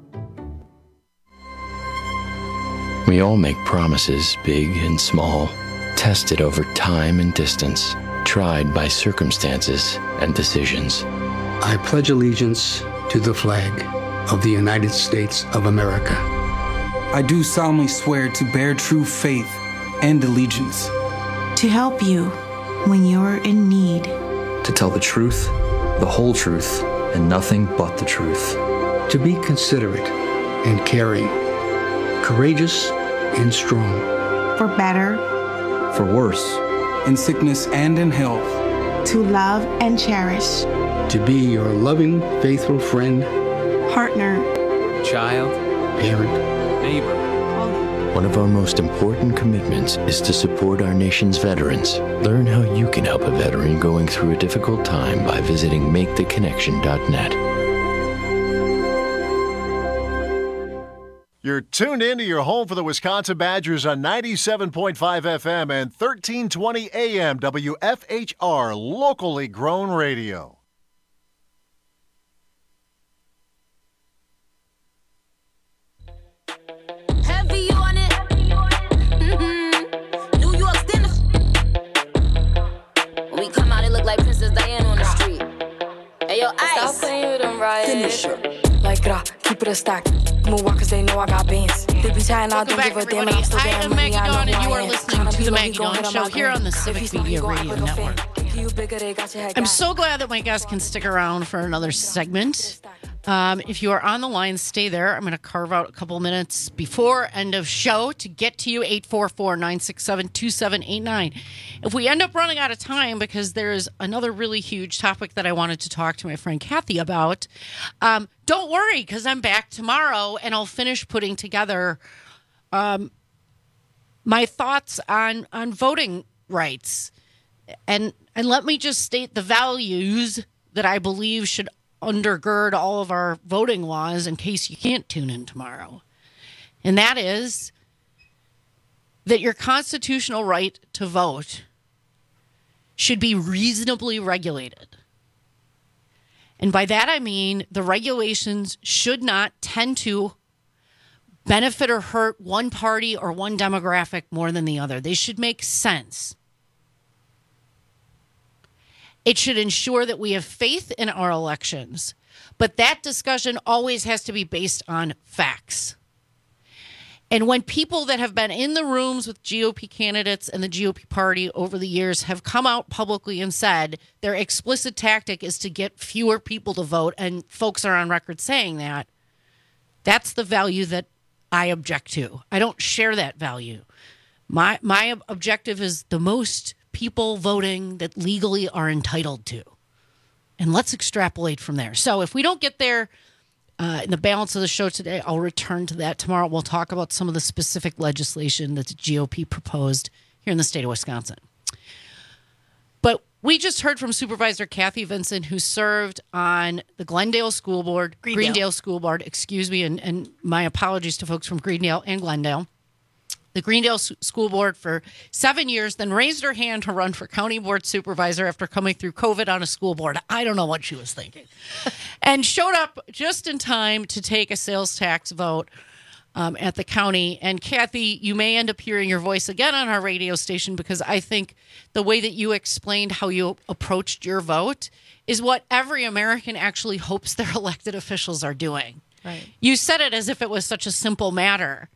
We all make promises, big and small, tested over time and distance, tried by circumstances and decisions. I pledge allegiance to the flag of the United States of America. I do solemnly swear to bear true faith and allegiance. To help you when you're in need. To tell the truth, the whole truth, and nothing but the truth. To be considerate and caring, courageous and strong. For better. For worse. In sickness and in health. To love and cherish. To be your loving, faithful friend. Partner. Child. Parent. Neighbor. One of our most important commitments is to support our nation's veterans. Learn how you can help a veteran going through a difficult time by visiting make the connection dot net. You're tuned in to your home for the Wisconsin Badgers on ninety-seven point five F M and thirteen twenty A M W F H R, locally grown radio. Heavy on it. Mm-hmm. New York's dinner. When we come out, it look like Princess Diana on the street. Hey, yo, Ice. Stop playing with them, right? Like, uh, keep it a stack. Move on, cause they know I got beans. They be chatting out, don't give a damn, and I'm still I damn am money. Maggie I know Dawn, who and you I are am. listening Tryna to be the low, Maggie he gon' Dawn hit on Show my here gram. on the If Civic he's not, he Media gon' Radio put no fake. Network. Think you bigger, they got your head I'm down. so glad that my guests can stick around for another segment. Um, if you are on the line, stay there. I'm going to carve out a couple minutes before end of show to get to you, eight four four, nine six seven, two seven eight nine. If we end up running out of time, because there's another really huge topic that I wanted to talk to my friend Kathy about, um, don't worry, because I'm back tomorrow and I'll finish putting together um, my thoughts on, on voting rights. And, and let me just state the values that I believe should undergird all of our voting laws in case you can't tune in tomorrow. And that is that your constitutional right to vote should be reasonably regulated. And by that I mean the regulations should not tend to benefit or hurt one party or one demographic more than the other. They should make sense. It should ensure that we have faith in our elections, but that discussion always has to be based on facts. And when people that have been in the rooms with G O P candidates and the G O P party over the years have come out publicly and said their explicit tactic is to get fewer people to vote, and folks are on record saying that, that's the value that I object to. I don't share that value. My my objective is the most people voting that legally are entitled to. And let's extrapolate from there. So if we don't get there uh, in the balance of the show today, I'll return to that tomorrow. We'll talk about some of the specific legislation that the G O P proposed here in the state of Wisconsin. But we just heard from Supervisor Kathy Vincent, who served on the Glendale School Board, Greendale, Greendale School Board, excuse me, and, and my apologies to folks from Greendale and Glendale. The Greendale S- School Board for seven years, then raised her hand to run for county board supervisor after coming through COVID on a school board. I don't know what she was thinking. And showed up just in time to take a sales tax vote um, at the county. And Kathy, you may end up hearing your voice again on our radio station, because I think the way that you explained how you approached your vote is what every American actually hopes their elected officials are doing. Right. You said it as if it was such a simple matter.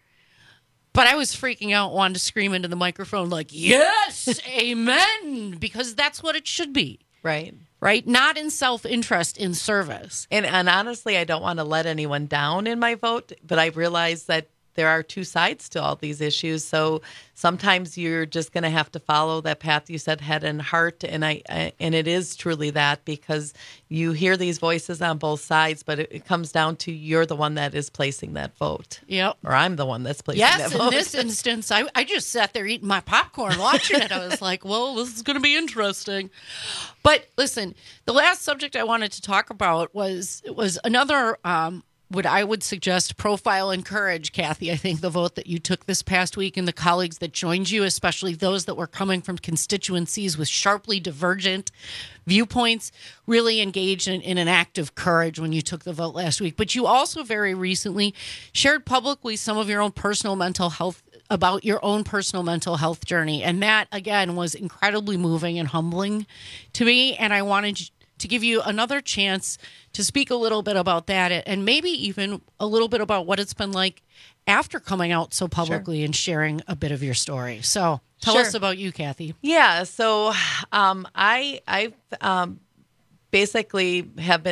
But I was freaking out, wanted to scream into the microphone like, yes, amen, because that's what it should be. Right. Right? Not in self-interest, in service. And, and honestly, I don't want to let anyone down in my vote, but I realize that there are two sides to all these issues. So sometimes you're just going to have to follow that path you said, head and heart. And I, I and it is truly that, because you hear these voices on both sides, but it, it comes down to you're the one that is placing that vote. Yep. Or I'm the one that's placing yes, that vote. Yes, in this instance, I, I just sat there eating my popcorn watching it. I was like, well, this is going to be interesting. But listen, the last subject I wanted to talk about was was another um, what I would suggest profile and courage, Kathy. I think the vote that you took this past week and the colleagues that joined you, especially those that were coming from constituencies with sharply divergent viewpoints, really engaged in, in an act of courage when you took the vote last week. But you also very recently shared publicly some of your own personal mental health, about your own personal mental health journey. And that, again, was incredibly moving and humbling to me. And I wanted to give you another chance to speak a little bit about that, and maybe even a little bit about what it's been like after coming out so publicly sure. and sharing a bit of your story. So tell sure. us about you, Kathy. Yeah. So um, I I um, basically have been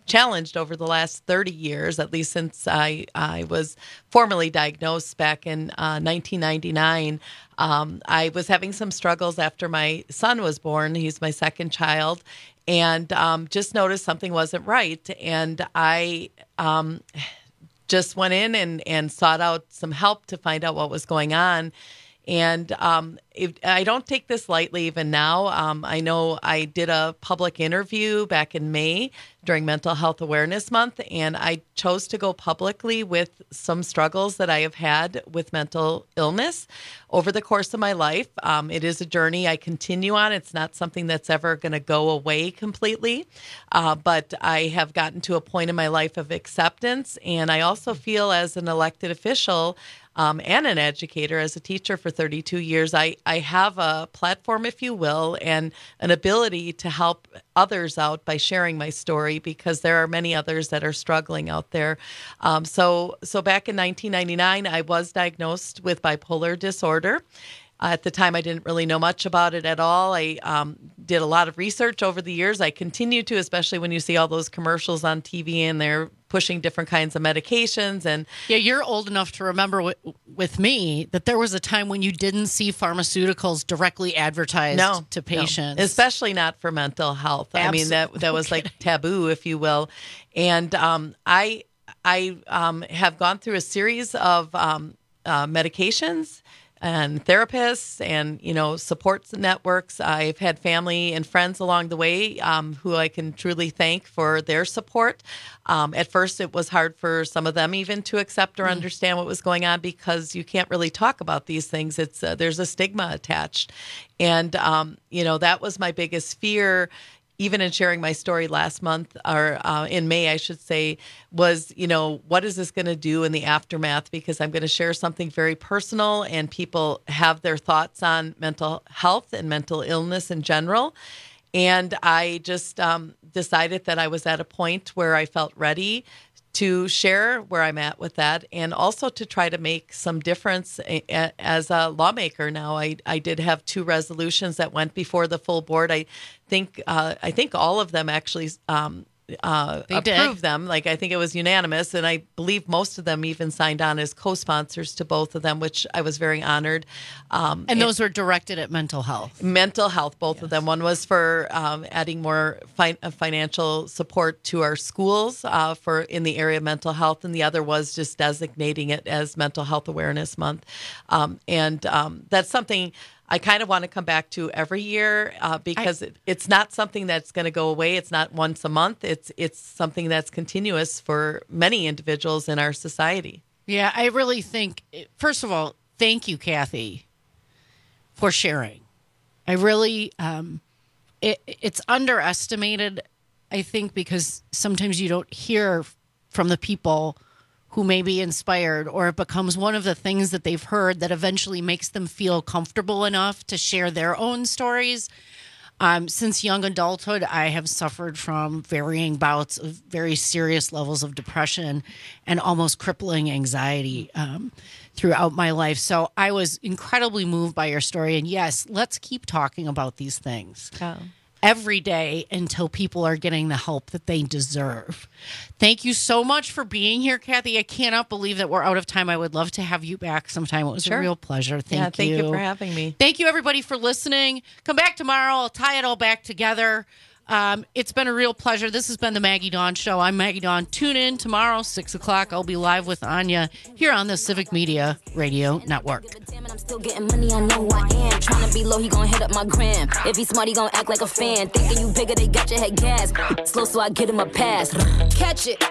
challenged over the last thirty years, at least since I, I was formally diagnosed back in uh, nineteen ninety-nine. Um, I was having some struggles after my son was born. He's my second child, and um, just noticed something wasn't right. And I um, just went in and, and sought out some help to find out what was going on. And um, if, I don't take this lightly even now. Um, I know I did a public interview back in May during Mental Health Awareness Month, and I chose to go publicly with some struggles that I have had with mental illness over the course of my life. Um, it is a journey I continue on. It's not something that's ever going to go away completely, uh, but I have gotten to a point in my life of acceptance, and I also feel as an elected official Um, and an educator, as a teacher for thirty-two years, I, I have a platform, if you will, and an ability to help others out by sharing my story, because there are many others that are struggling out there. Um, so, so back in nineteen ninety-nine, I was diagnosed with bipolar disorder. Uh, at the time, I didn't really know much about it at all. I um, did a lot of research over the years. I continue to, especially when you see all those commercials on T V and they're pushing different kinds of medications. And yeah, you're old enough to remember w- with me that there was a time when you didn't see pharmaceuticals directly advertised no, to patients, no. Especially not for mental health. Absol- I mean, that that was like taboo, if you will. And um, I I um, have gone through a series of um, uh, medications and therapists and, you know, support networks. I've had family and friends along the way um, who I can truly thank for their support. Um, at first, it was hard for some of them even to accept or mm. understand what was going on, because you can't really talk about these things. It's uh, there's a stigma attached. And, um, you know, that was my biggest fear, even in sharing my story last month, or uh, in May, I should say, was, you know, what is this going to do in the aftermath? Because I'm going to share something very personal, and people have their thoughts on mental health and mental illness in general. And I just um, decided that I was at a point where I felt ready to share where I'm at with that, and also to try to make some difference as a lawmaker. Now, I, I did have two resolutions that went before the full board. I think uh, I think all of them actually um, uh, approved them. Like, I think it was unanimous, and I believe most of them even signed on as co-sponsors to both of them, which I was very honored. Um, and those were directed at mental health. Mental health, both yes. of them. One was for um, adding more fi- financial support to our schools uh, for in the area of mental health, and the other was just designating it as Mental Health Awareness Month. Um, and um, that's something I kind of want to come back to every year uh, because I, it, it's not something that's going to go away. It's not once a month. It's it's something that's continuous for many individuals in our society. Yeah, I really think, first of all, thank you, Kathy, for sharing. I really, um, it, it's underestimated, I think, because sometimes you don't hear from the people who may be inspired, or it becomes one of the things that they've heard that eventually makes them feel comfortable enough to share their own stories. Um, since young adulthood, I have suffered from varying bouts of very serious levels of depression and almost crippling anxiety um, throughout my life. So I was incredibly moved by your story. And yes, let's keep talking about these things. Oh. Every day until people are getting the help that they deserve. Thank you so much for being here, Kathy. I cannot believe that we're out of time. I would love to have you back sometime. It was sure. a real pleasure. Thank yeah, you. Thank you for having me. Thank you, everybody, for listening. Come back tomorrow. I'll tie it all back together. Um, it's been a real pleasure. This has been the Maggie Dawn Show. I'm Maggie Dawn. Tune in tomorrow, six o'clock. I'll be live with Anya here on the Civic Media Radio Network. I'm still getting money, I know who I am. Trying to be low, he gon' hit up my gram. If he's smart, he gon' act like a fan. Thinking you bigger, they got your head gas. Slow, so I get him a pass. Catch it.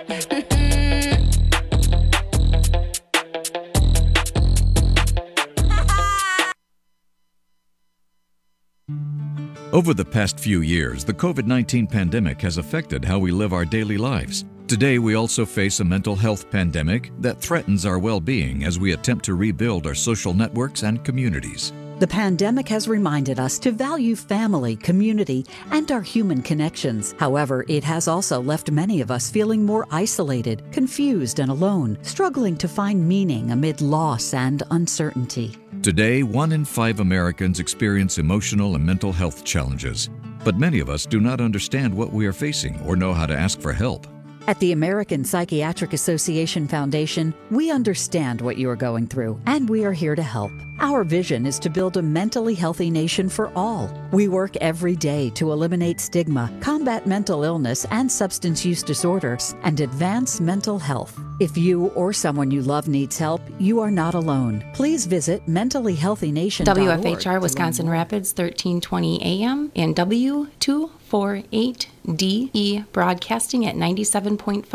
Over the past few years, the covid nineteen pandemic has affected how we live our daily lives. Today, we also face a mental health pandemic that threatens our well-being as we attempt to rebuild our social networks and communities. The pandemic has reminded us to value family, community, and our human connections. However, it has also left many of us feeling more isolated, confused, and alone, struggling to find meaning amid loss and uncertainty. Today, one in five Americans experience emotional and mental health challenges, but many of us do not understand what we are facing or know how to ask for help. At the American Psychiatric Association Foundation, we understand what you are going through, and we are here to help. Our vision is to build a mentally healthy nation for all. We work every day to eliminate stigma, combat mental illness and substance use disorders, and advance mental health. If you or someone you love needs help, you are not alone. Please visit mentally healthy nation dot org. W F H R Wisconsin Rapids, thirteen twenty A M, and W two forty-eight D E broadcasting at ninety-seven point five.